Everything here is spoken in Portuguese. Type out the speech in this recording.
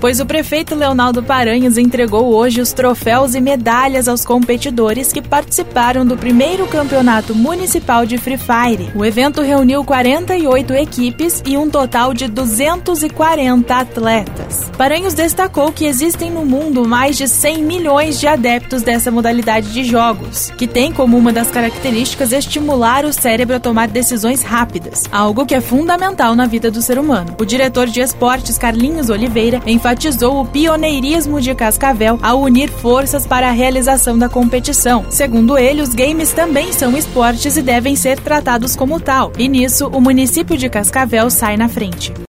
pois o prefeito Leonardo Paranhos entregou hoje os troféus e medalhas aos competidores que participaram do primeiro campeonato municipal de Free Fire. O evento reuniu 48 equipes e um total de 240 atletas. Paranhos destacou que existem no mundo mais de 100 milhões de adeptos dessa modalidade de jogos, que tem como uma das características estimular o cérebro a tomar decisões rápidas, algo que é fundamental na vida do ser humano. O diretor de esportes, Carlinhos Oliveira, enfatizou o pioneirismo de Cascavel ao unir forças para a realização da competição. Segundo ele, os games também são esportes e devem ser tratados como tal, e nisso o município de Cascavel sai na frente.